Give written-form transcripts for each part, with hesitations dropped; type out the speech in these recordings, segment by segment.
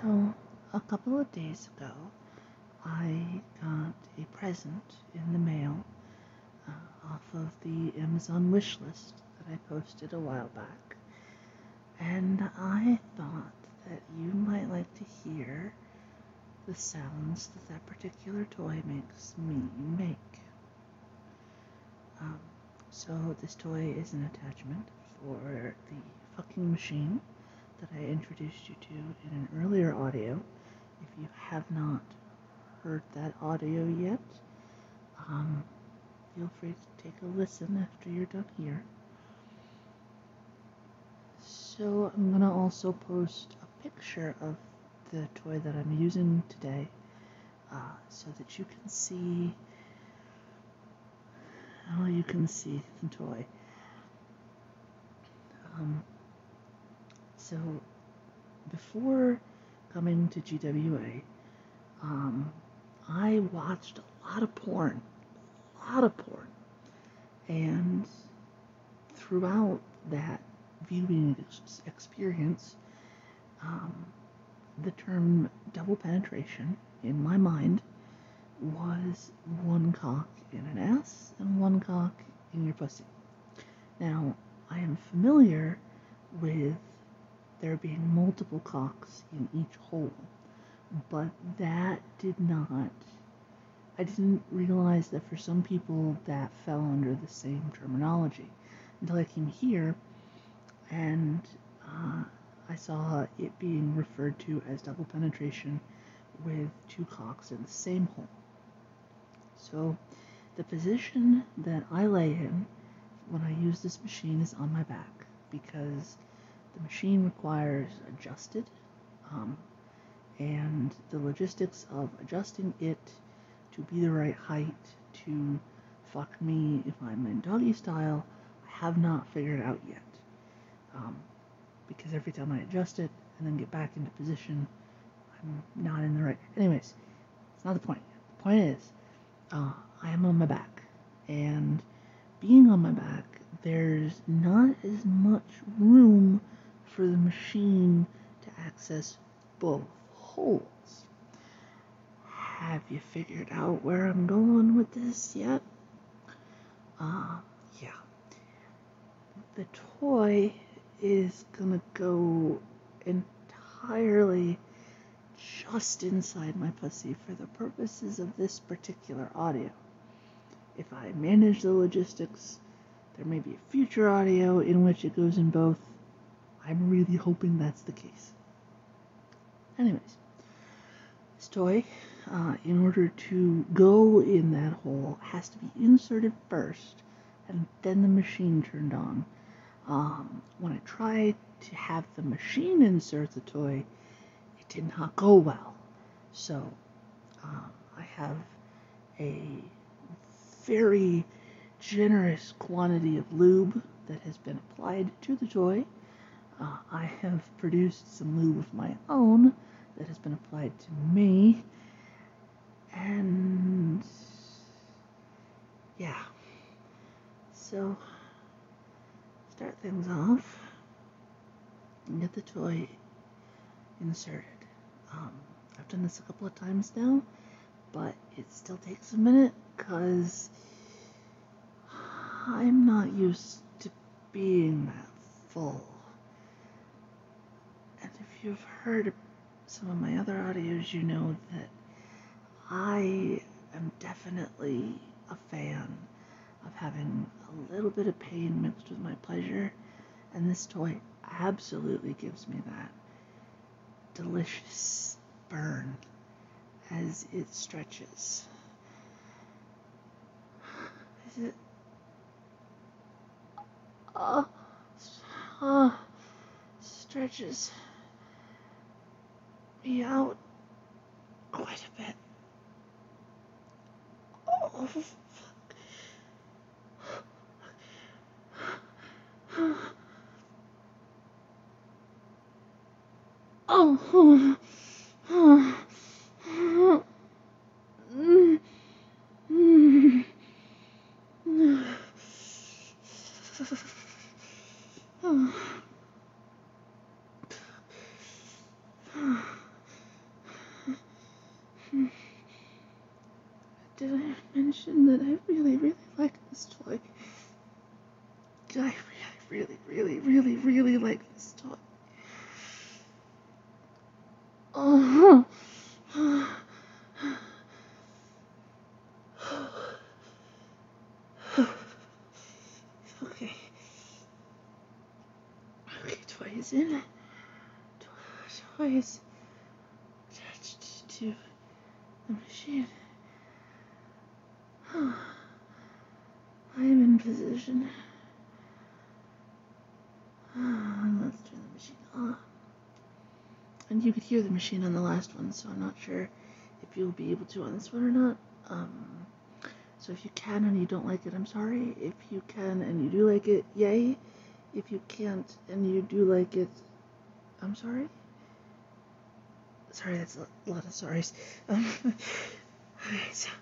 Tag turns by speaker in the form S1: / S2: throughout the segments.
S1: So, a couple of days ago, I got a present in the mail off of the Amazon wish list that I posted a while back. And I thought that you might like to hear the sounds that that particular toy makes me make. So, this toy is an attachment for the fucking machine that I introduced you to in an earlier audio. If you have not heard that audio yet, feel free to take a listen after you're done here. So I'm going to also post a picture of the toy that I'm using today so that you can see the toy. So before coming to GWA, I watched a lot of porn, and throughout that viewing experience, the term double penetration in my mind was one cock in an ass and one cock in your pussy. Now, I am familiar with there being multiple cocks in each hole, but I didn't realize that for some people that fell under the same terminology until I came here and I saw it being referred to as double penetration with two cocks in the same hole. So the position that I lay in when I use this machine is on my back because the machine requires adjusted, and the logistics of adjusting it to be the right height to fuck me if I'm in doggy style, I have not figured out yet. Because every time I adjust it and then get back into position, I'm not in the right. Anyways, it's not the point. The point is, I am on my back, and being on my back, there's not as much room for the machine to access both holes. Have you figured out where I'm going with this yet? Yeah. The toy is gonna go entirely just inside my pussy for the purposes of this particular audio. If I manage the logistics, there may be a future audio in which it goes in both. I'm really hoping that's the case. Anyways, this toy, in order to go in that hole, has to be inserted first and then the machine turned on. When I tried to have the machine insert the toy, it did not go well. So I have a very generous quantity of lube that has been applied to the toy. I have produced some lube of my own that has been applied to me. And yeah. So start things off and get the toy inserted. I've done this a couple of times now, but it still takes a minute because I'm not used to being that full. And if you've heard some of my other audios, you know that I am definitely a fan of having a little bit of pain mixed with my pleasure, and this toy absolutely gives me that delicious burn as it stretches. Is it? Stretches me out quite a bit. Oh, fuck. Oh. did I mention that I really, really like this toy? I really, really, really, really like this toy. Okay. Okay, toy is in. Toy is attached to the machine. I am in position. Let's turn the machine on. And you could hear the machine on the last one, so I'm not sure if you'll be able to on this one or not. So if you can and you don't like it, I'm sorry. If you can and you do like it, yay. If you can't and you do like it, I'm sorry. Sorry, that's a lot of sorries. Alright, so.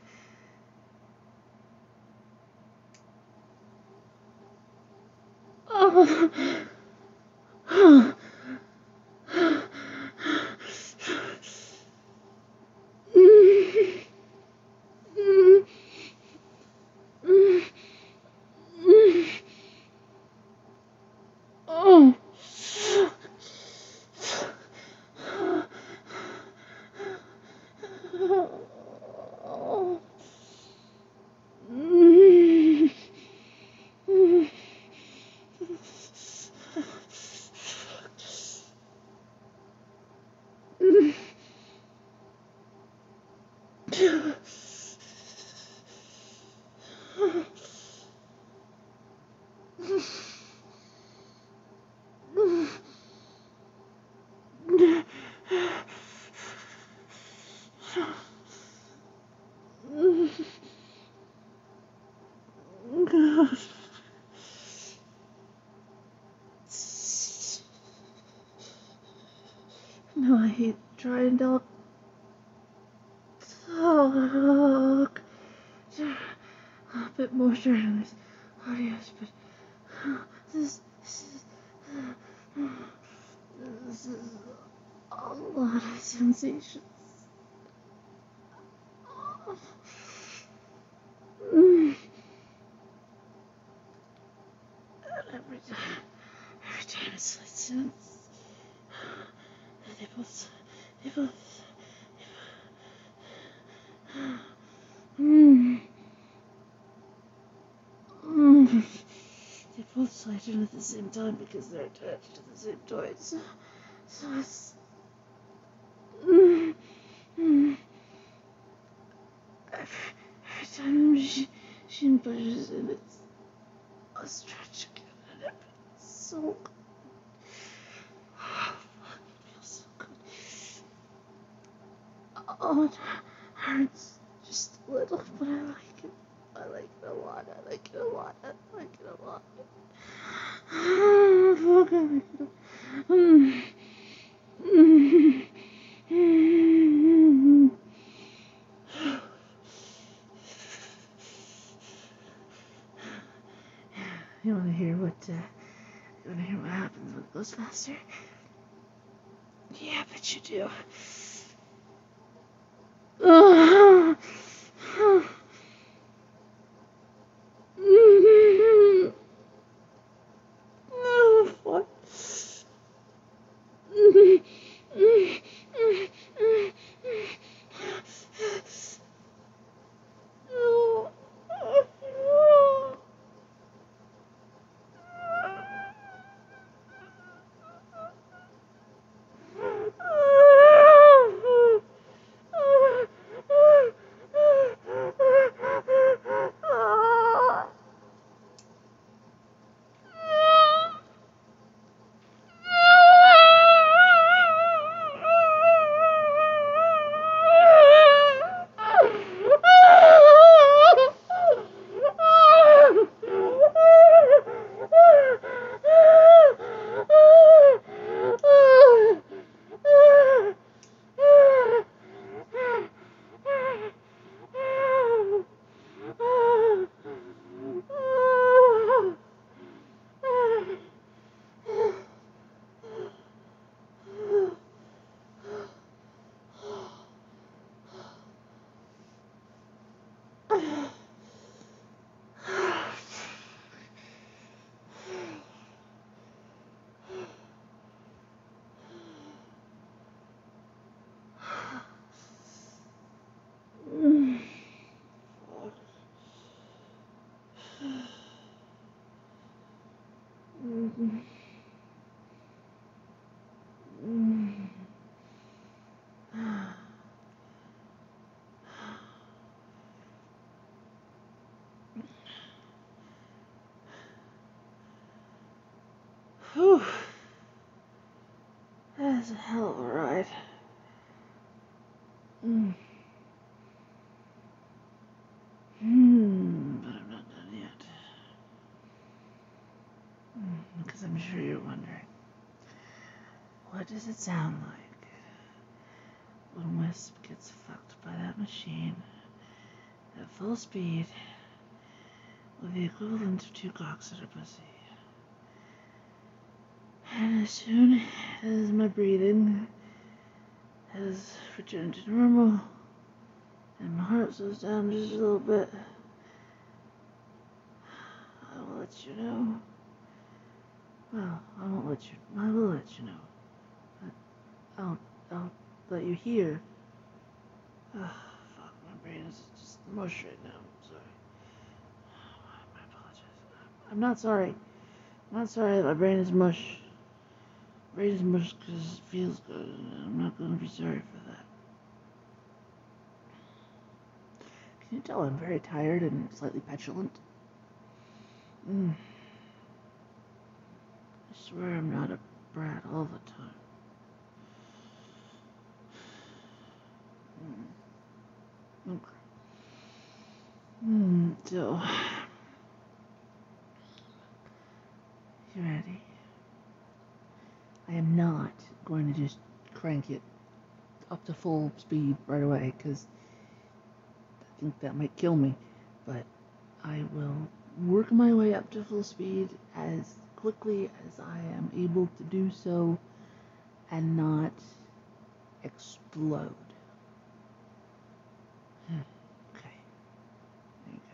S1: No, I hate trying to talk a bit more during this audios, but this is a lot of sensations. And every time it's like they both they both slide in at the same time because they're attached to the same toys. So it's every time the machine pushes in, it's a stretch again, and it feels so good. Oh, fuck, it feels so good. Oh, it hurts just a little, but I like it. I like it a lot. I like it a lot. I like it a lot. Oh, fuck, I like it a lot. You wanna hear what happens when it goes faster? Yeah, I bet you do. What? Whew. That's a hell of a ride. But I'm not done yet. Because I'm sure you're wondering, what does it sound like when Wisp gets fucked by that machine at full speed with the equivalent of 2 cocks at her pussy? And as soon as my breathing has returned to normal and my heart slows down just a little bit, I will let you know. Well, I will let you know. But I'll let you hear. Fuck, my brain is just mush right now. I'm sorry. I apologize. I'm not sorry. I'm not sorry that my brain is mush. Brain is mush because it feels good, and I'm not going to be sorry for that. Can you tell I'm very tired and slightly petulant? I swear I'm not a brat all the time. Okay. So, you ready? I am not going to just crank it up to full speed right away, because I think that might kill me. But I will work my way up to full speed as quickly as I am able to do so and not explode. Okay, there you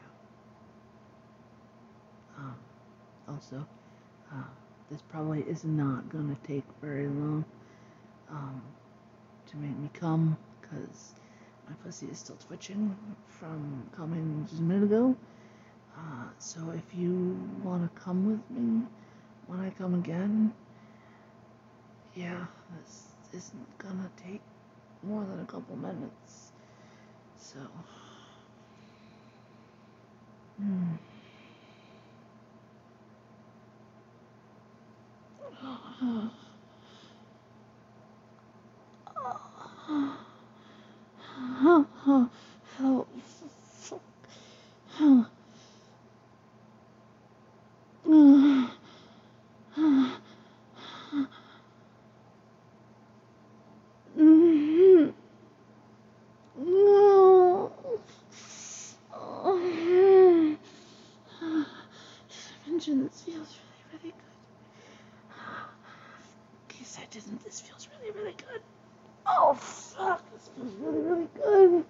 S1: go. Also, this probably is not going to take very long to make me come, because my pussy is still twitching from coming just a minute ago. So if you want to come with me when I come again, yeah, this isn't gonna take more than a couple minutes. So, this feels really, really good. In case I didn't, this feels really, really good. Oh, fuck, this feels really, really good.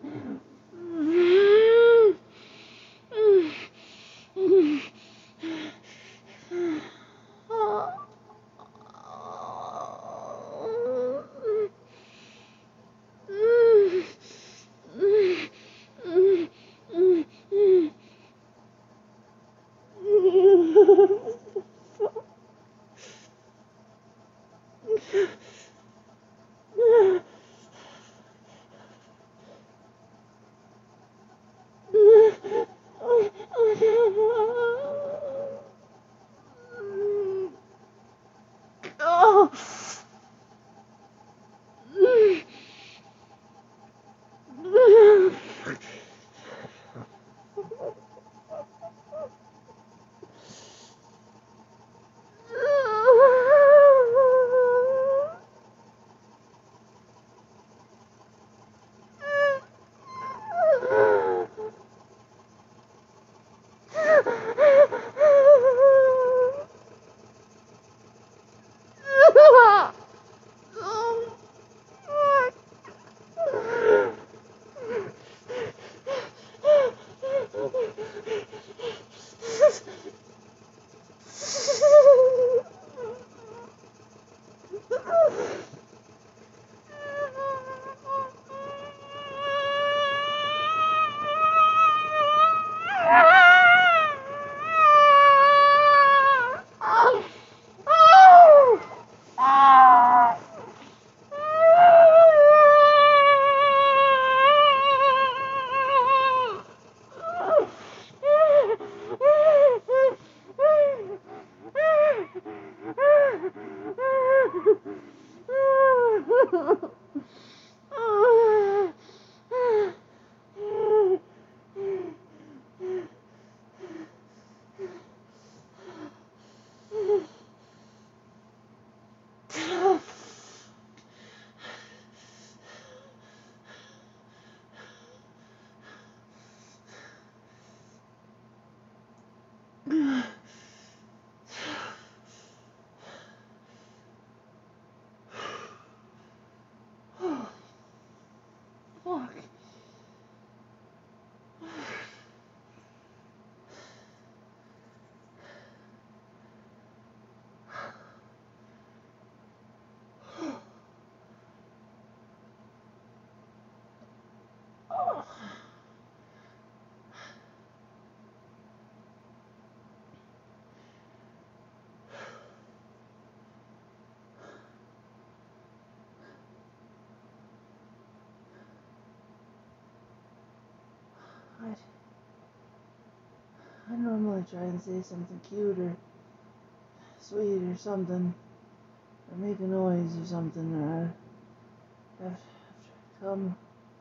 S1: I normally try and say something cute or sweet or something, or make a noise or something, or I've come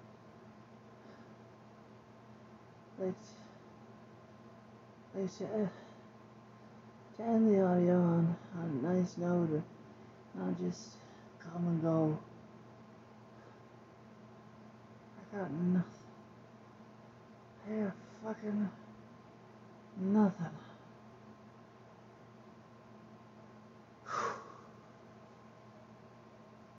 S1: like to end the audio on a nice note, or not just come and go. I got nothing. I have fucking nothing.